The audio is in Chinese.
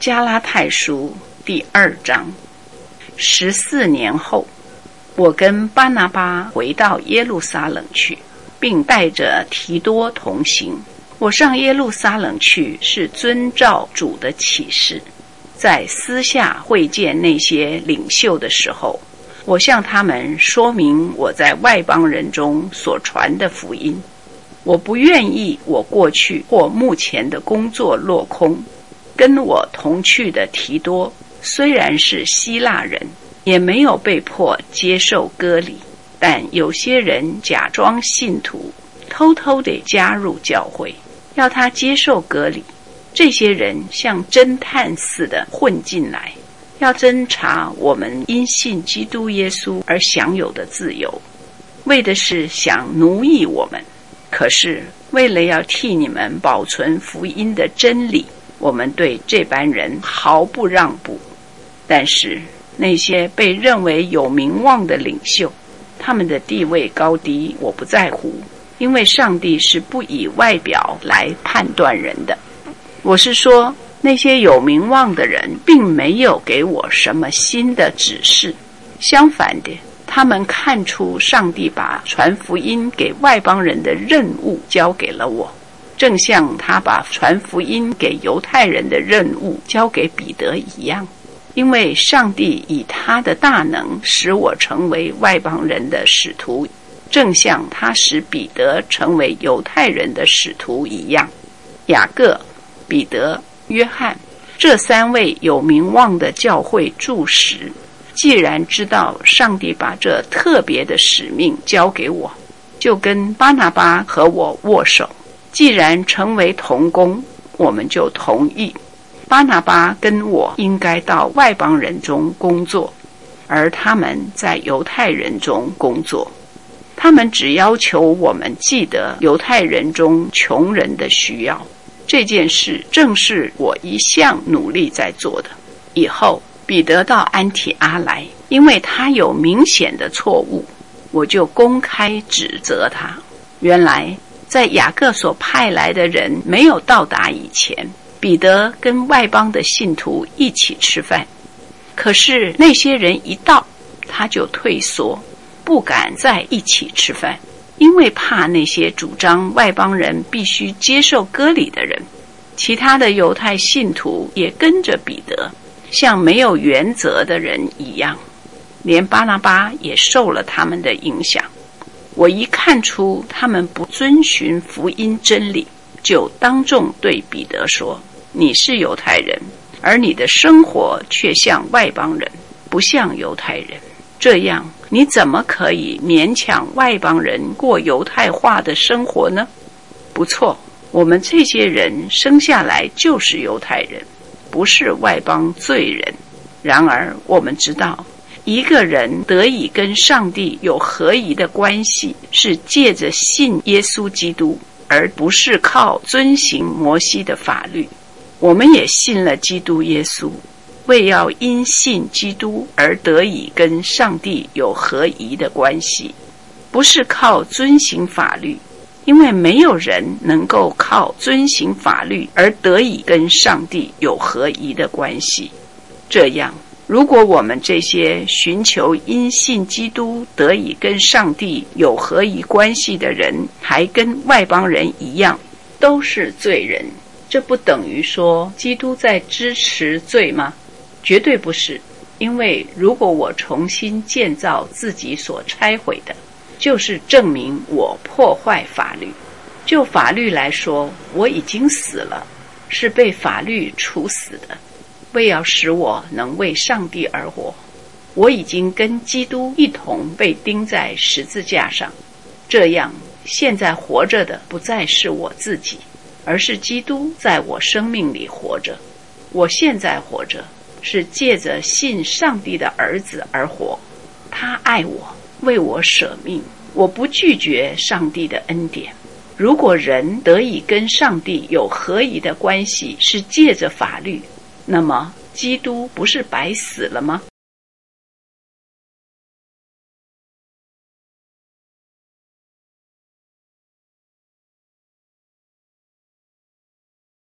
加拉太书第2章。14年后，我跟巴拿巴回到耶路撒冷去，并带着提多同行。我上耶路撒冷去是遵照主的启示，在私下会见那些领袖的时候，我向他们说明我在外邦人中所传的福音。我不愿意我过去或目前的工作落空。跟我同去的提多虽然是希腊人，也没有被迫接受割礼，但有些人假装信徒，偷偷地加入教会，要他接受割礼。这些人像侦探似的混进来，要侦查我们因信基督耶稣而享有的自由，为的是想奴役我们。可是为了要替你们保存福音的真理，我们对这班人毫不让步。但是那些被认为有名望的领袖，他们的地位高低我不在乎，因为上帝是不以外表来判断人的。我是说，那些有名望的人并没有给我什么新的指示，相反的，他们看出上帝把传福音给外邦人的任务交给了我，正像他把传福音给犹太人的任务交给彼得一样。因为上帝以他的大能使我成为外邦人的使徒，正像他使彼得成为犹太人的使徒一样。雅各、彼得、约翰这3位有名望的教会柱石，既然知道上帝把这特别的使命交给我，就跟巴拿巴和我握手。既然成为同工，我们就同意巴拿巴跟我应该到外邦人中工作，而他们在犹太人中工作。他们只要求我们记得犹太人中穷人的需要，这件事正是我一向努力在做的。以后彼得到安提阿来，因为他有明显的错误，我就公开指责他。原来在雅各所派来的人没有到达以前，彼得跟外邦的信徒一起吃饭。可是那些人一到，他就退缩，不敢再一起吃饭，因为怕那些主张外邦人必须接受割礼的人。其他的犹太信徒也跟着彼得，像没有原则的人一样，连巴拿巴也受了他们的影响。我一看出他们不遵循福音真理，就当众对彼得说，你是犹太人，而你的生活却像外邦人，不像犹太人。这样你怎么可以勉强外邦人过犹太化的生活呢？不错，我们这些人生下来就是犹太人，不是外邦罪人。然而我们知道，一个人得以跟上帝有合宜的关系，是借着信耶稣基督，而不是靠遵行摩西的法律。我们也信了基督耶稣，为要因信基督而得以跟上帝有合宜的关系，不是靠遵行法律，因为没有人能够靠遵行法律而得以跟上帝有合宜的关系。这样，如果我们这些寻求因信基督得以跟上帝有合宜关系的人，还跟外邦人一样，都是罪人，这不等于说基督在支持罪吗？绝对不是。因为如果我重新建造自己所拆毁的，就是证明我破坏法律。就法律来说，我已经死了，是被法律处死的，为要使我能为上帝而活。我已经跟基督一同被钉在十字架上，这样现在活着的不再是我自己，而是基督在我生命里活着。我现在活着，是借着信上帝的儿子而活。他爱我，为我舍命。我不拒绝上帝的恩典。如果人得以跟上帝有合宜的关系是借着法律，那么基督不是白死了吗？